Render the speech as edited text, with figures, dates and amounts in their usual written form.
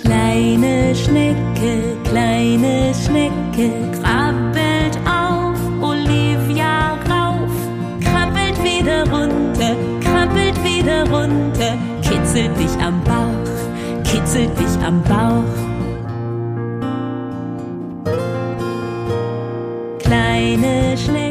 Kleine Schnecke, krabbelt auf Olivia rauf, krabbelt wieder runter, kitzelt dich am Bauch. Kleine Schnecke,